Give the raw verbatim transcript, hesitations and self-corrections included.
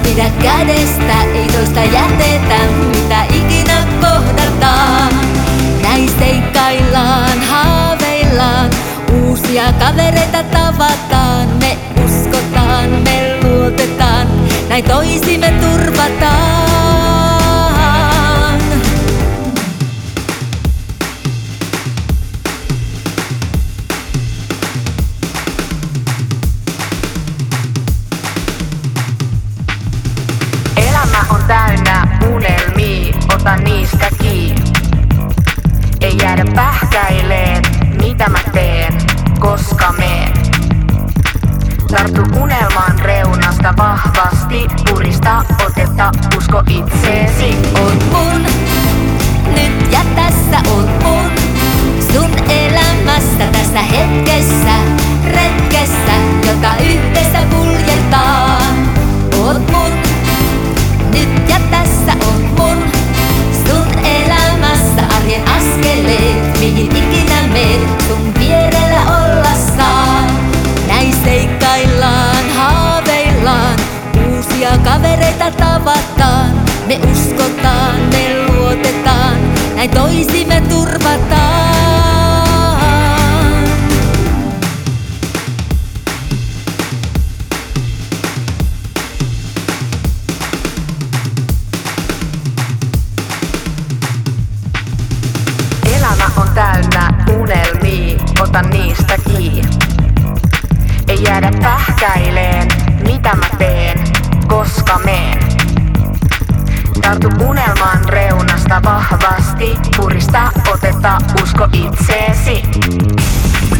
pidä kädestä, ei toista jätetä, mitä ikinä kohdataan. Näin seikkaillaan, haaveillaan, uusia kavereita tavataan. Me uskotaan, me luotetaan, näin toisimme turvataan. Elämä on täynnä unelmia, ota niistä kiinni. Ei jäädä pähkäileen, mitä mä teen, koska meen. Tartu unelman reunasta vahvasti, purista otetta, usko itseesi. Oot mun, nyt ja tässä oot mun. Sun elämässä tässä hetkessä, retkessä, jota yhdessä kuljetaan. Oot mun, nyt ja tässä oot mun. Sun elämässä arjen askeleet, mihin ikinä meet, sun vierellä olla saa. Näin seikkaillaan, haaveillaan, uusia kavereita tavataan. Me uskotaan, me luotetaan, näin toisimme turvataan. Elämä on täynnä unelmia, ota niistä kiinni. Ei jäädä pähkäileen, mitä mä teen, koska meen. Tartu unelman reunasta vahvasti, purista otetta, usko itseesi.